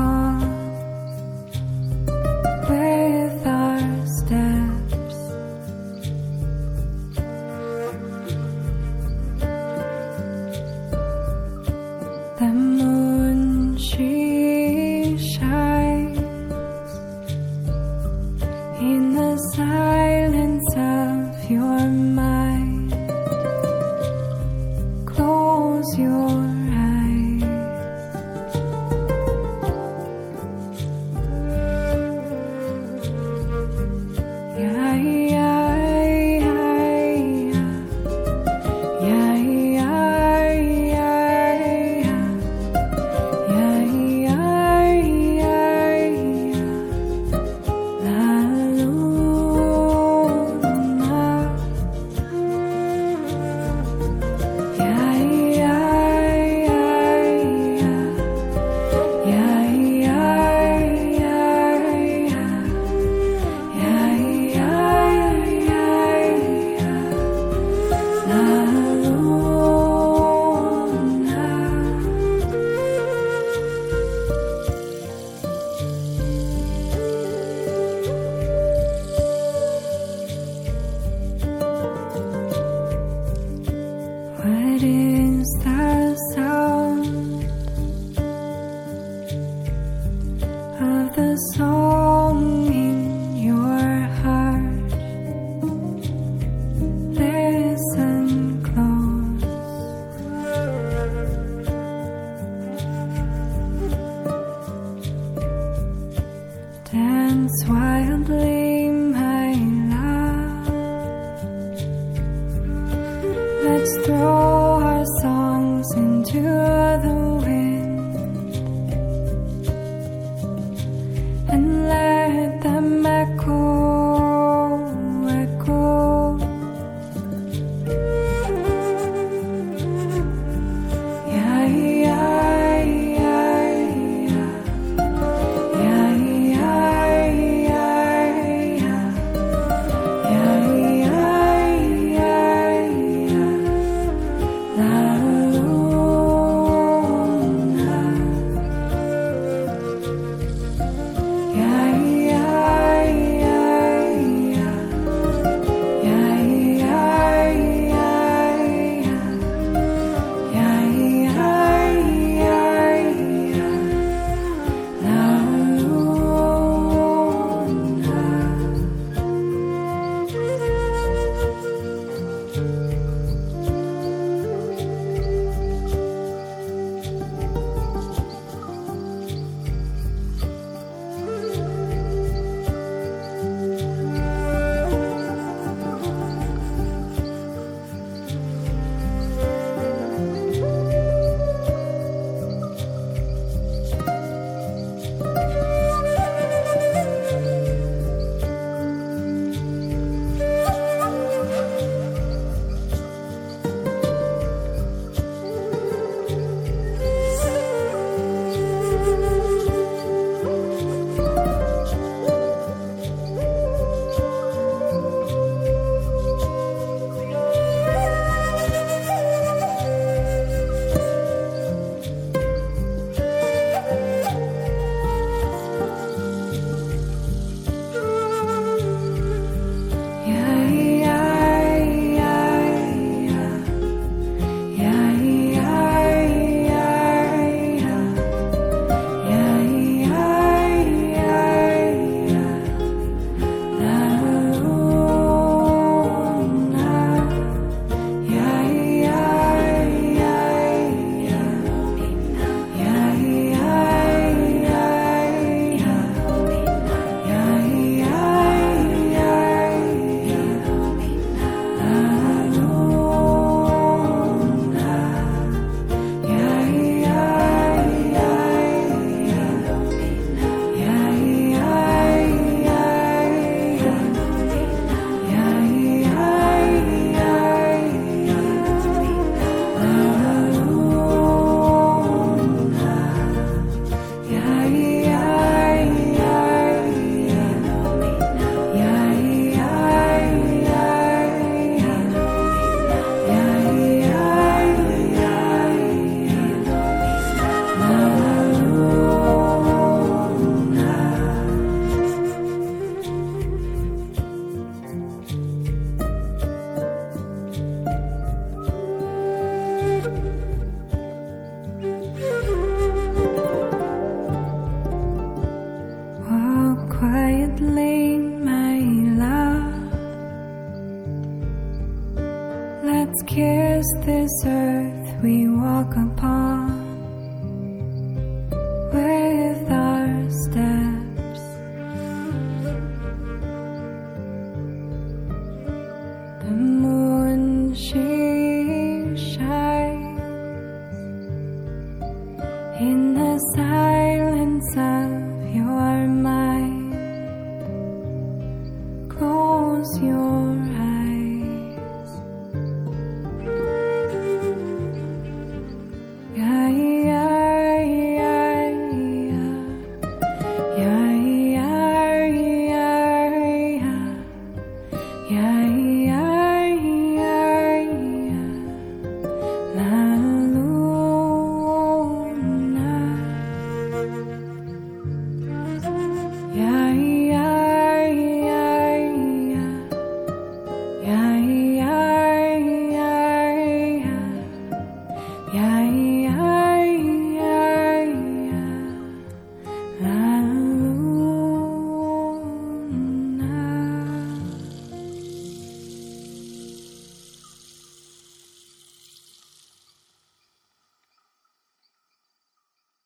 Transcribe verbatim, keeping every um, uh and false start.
with our steps. The moon, she shines in the silence of your mind. Close your eyes. Yeah, yeah, yeah, yeah, yeah, yeah, yeah, yeah, yeah, yeah, yeah. La luna. Yeah, yeah, yeah, yeah, yeah, yeah, yeah, yeah, yeah, yeah, yeah. La luna. What is the sound of the song in your heart? Listen close. Dance wildly, my love. Let's throw our songs into the wind and let them echo, echo. Yeah, yeah, yeah, yeah, yeah, yeah, yeah, yeah. Yeah, yeah, yeah, yeah. La luna. quietly, my love. Let's kiss this earth we walk upon.